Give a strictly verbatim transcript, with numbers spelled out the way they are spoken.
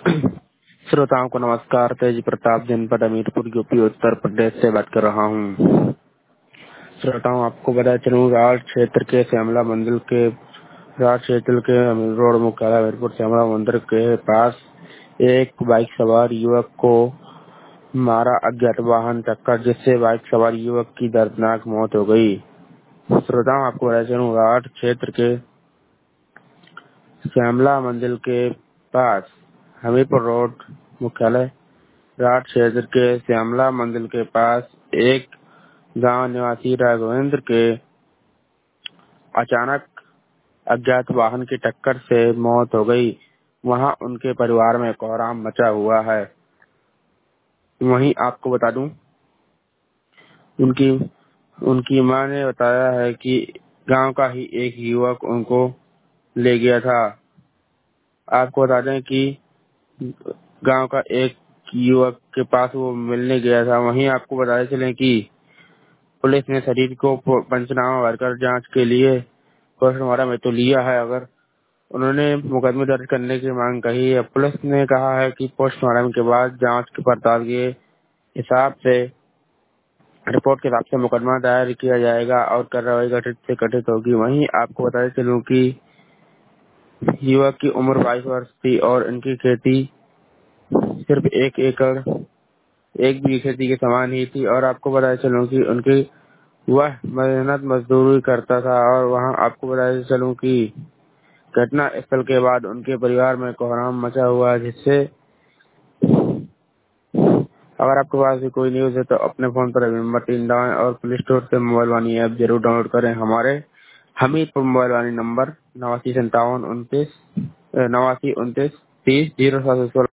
श्रोताओं को नमस्कार। तेज प्रताप, जनपद हमीरपुर, यूपी, उत्तर प्रदेश से बात कर रहा हूँ। श्रोताओं, आपको बता चलूँ, राज क्षेत्र के श्यामला मंदिर के राज क्षेत्र के रोड मुख्यालय हमीरपुर श्यामला मंदिर के पास एक बाइक सवार युवक को मारा अज्ञात वाहन टक्कर, जिससे बाइक सवार युवक की दर्दनाक मौत हो गई। श्रोताओं, आपको बता चलूँ, राज क्षेत्र के श्यामला मंदिर के पास हमीरपुर रोड मुख्यालय राज क्षेत्र के श्यामला मंदिर के पास एक गांव निवासी राघवेंद्र के अचानक अज्ञात वाहन की टक्कर से मौत हो गई। वहां उनके परिवार में कोहराम मचा हुआ है। वहीं आपको बता दूं, उनकी उनकी मां ने बताया है कि गांव का ही एक युवक उनको ले गया था। आपको बता दें कि गांव का एक युवक के पास वो मिलने गया था। वहीं आपको बताया चले कि पुलिस ने शरीर को पंचनामा भरकर जांच के लिए पोस्टमार्टम में तो लिया है। अगर उन्होंने मुकदमे दर्ज करने की मांग कही है। पुलिस ने कहा है कि पोस्टमार्टम के बाद जांच की पड़ताल के हिसाब से रिपोर्ट के हिसाब से मुकदमा दायर किया जाएगा और कार्रवाई गठित से गठित होगी। वहीं आपको बताते चलूं कि युवक की उम्र बाईस वर्ष थी और इनकी खेती सिर्फ एक एकड़ एक बीघे खेती के समान ही थी। और आपको बताया चलूं कि उनकी वह मेहनत मजदूरी करता था। और वहां आपको बताया चलूं कि घटना स्थल के बाद उनके परिवार में कोहराम मचा हुआ है। जिससे अगर आपके पास भी कोई न्यूज है तो अपने फोन पर अभी नंबर तीन दबाएं और प्ले स्टोर से मोबाइल वाणी ऐप जरूर डाउनलोड करें। हमारे हमीरपुर मोबाइल वाणी नंबर नवासी संतावन उनतीस नवासी उनतीस तीस जीरो सात